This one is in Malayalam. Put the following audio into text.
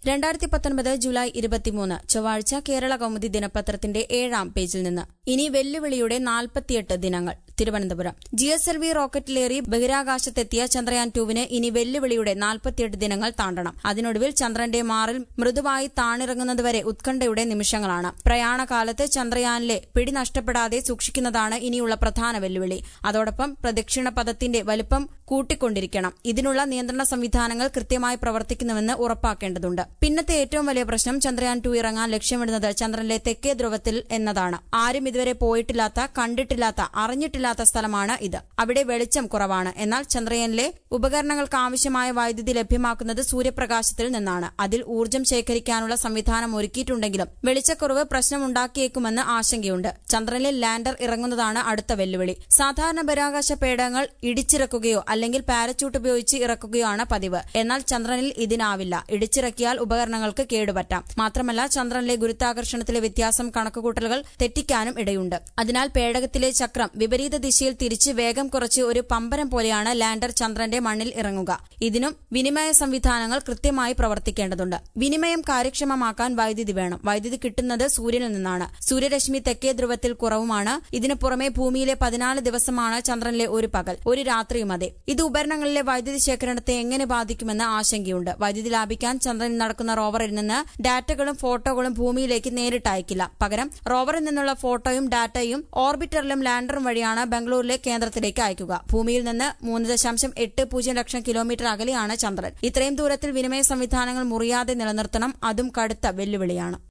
2019 ജൂലൈ 23 ചൊവ്വാഴ്ച കേരള കൗമുദി ദിനപത്രത്തിന്റെ 7-ാം പേജിൽ നിന്ന് ഇനി വെല്ലുവിളിയുടെ 48 ദിനങ്ങൾ. തിരുവനന്തപുരം GSLV റോക്കറ്റിലേറി ബഹിരാകാശത്തെത്തിയ ചന്ദ്രയാൻ 2വിന് ഇനി വെല്ലുവിളിയുടെ 48 ദിനങ്ങൾ താണ്ടണം. അതിനൊടുവിൽ ചന്ദ്രന്റെ മാറിൽ മൃദുവായി താണിറങ്ങുന്നതുവരെ ഉത്കണ്ഠയുടെ നിമിഷങ്ങളാണ്. പ്രയാണകാലത്ത് ചന്ദ്രയാനിലെ പിടി നഷ്ടപ്പെടാതെ സൂക്ഷിക്കുന്നതാണ് ഇനിയുള്ള പ്രധാന വെല്ലുവിളി. അതോടൊപ്പം പ്രദക്ഷിണ പഥത്തിന്റെ വലുപ്പം കൂട്ടിക്കൊണ്ടിരിക്കണം. ഇതിനുള്ള നിയന്ത്രണ സംവിധാനങ്ങൾ കൃത്യമായി പ്രവർത്തിക്കുന്നുവെന്ന് ഉറപ്പാക്കേണ്ടതുണ്ട്. പിന്നത്തെ ഏറ്റവും വലിയ പ്രശ്നം ചന്ദ്രയാൻ 2 ഇറങ്ങാൻ ലക്ഷ്യമിടുന്നത് ചന്ദ്രനിലെ തെക്കേ ധ്രുവത്തിൽ എന്നതാണ്. ആരും ഇതുവരെ പോയിട്ടില്ലാത്ത, കണ്ടിട്ടില്ലാത്ത, അറിഞ്ഞിട്ടില്ലാത്ത സ്ഥലമാണ് ഇത്. അവിടെ വെളിച്ചം കുറവാണ്. എന്നാൽ ചന്ദ്രയാനിലെ ഉപകരണങ്ങൾക്ക് ആവശ്യമായ വൈദ്യുതി ലഭ്യമാക്കുന്നത് സൂര്യപ്രകാശത്തിൽ നിന്നാണ്. അതിൽ ഊർജ്ജം ശേഖരിക്കാനുള്ള സംവിധാനം ഒരുക്കിയിട്ടുണ്ടെങ്കിലും വെളിച്ചക്കുറവ് പ്രശ്നമുണ്ടാക്കിയേക്കുമെന്ന് ആശങ്കയുണ്ട്. ചന്ദ്രനിൽ ലാൻഡർ ഇറങ്ങുന്നതാണ് അടുത്ത വെല്ലുവിളി. സാധാരണ ബഹിരാകാശ പേടകങ്ങൾ ഇടിച്ചിറക്കുകയോ അല്ലെങ്കിൽ പാരച്യൂട്ട് ഉപയോഗിച്ച് ഇറക്കുകയോ ആണ് പതിവ്. എന്നാൽ ചന്ദ്രനിൽ ഇതിനാവില്ല. ഇടിച്ചിറക്കിയാൽ ഉപകരണങ്ങൾക്ക് കേടുപറ്റാം. മാത്രമല്ല ചന്ദ്രനിലെ ഗുരുത്വാകർഷണത്തിലെ വ്യത്യാസം കണക്കുകൂട്ടലുകൾ തെറ്റിക്കാനും ഇടയുണ്ട്. അതിനാൽ പേടകത്തിലെ ചക്രം വിപരീത ദിശയിൽ തിരിച്ച് വേഗം കുറച്ച് ഒരു പമ്പരം പോലെയാണ് ലാൻഡർ ചന്ദ്രന്റെ മണ്ണിൽ ഇറങ്ങുക. ഇതിനും വിനിമയ സംവിധാനങ്ങൾ കൃത്യമായി പ്രവർത്തിക്കേണ്ടതുണ്ട്. വിനിമയം കാര്യക്ഷമമാക്കാൻ വൈദ്യുതി വേണം. വൈദ്യുതി കിട്ടുന്നത് സൂര്യനിൽ നിന്നാണ്. സൂര്യരശ്മി തെക്കേ ധ്രുവത്തിൽ കുറവുമാണ്. ഇതിനു പുറമെ ഭൂമിയിലെ 14 ദിവസമാണ് ചന്ദ്രനിലെ ഒരു പകൽ, ഒരു രാത്രിയും അതെ. ഇത് ഉപകരണങ്ങളിലെ വൈദ്യുതി ശേഖരണത്തെ എങ്ങനെ ബാധിക്കുമെന്ന് ആശങ്കയുണ്ട്. വൈദ്യുതി ലാഭിക്കാൻ ചന്ദ്രനിൽ നടക്കുന്ന റോവറിൽ നിന്ന് ഡാറ്റകളും ഫോട്ടോകളും ഭൂമിയിലേക്ക് നേരിട്ട് അയക്കില്ല. പകരം റോവറിൽ നിന്നുള്ള ഫോട്ടോയും ഡാറ്റയും ഓർബിറ്ററിലും ലാൻഡറും വഴിയാണ് ബംഗളൂരിലെ കേന്ദ്രത്തിലേക്ക് അയക്കുക. ഭൂമിയിൽ നിന്ന് 3.80 ലക്ഷം കിലോമീറ്റർ അകലെയാണ് ചന്ദ്രൻ. ഇത്രയും ദൂരത്തിൽ വിനിമയ സംവിധാനങ്ങൾ മുറിയാതെ നിലനിർത്തണം. അതും കടുത്ത വെല്ലുവിളിയാണ്.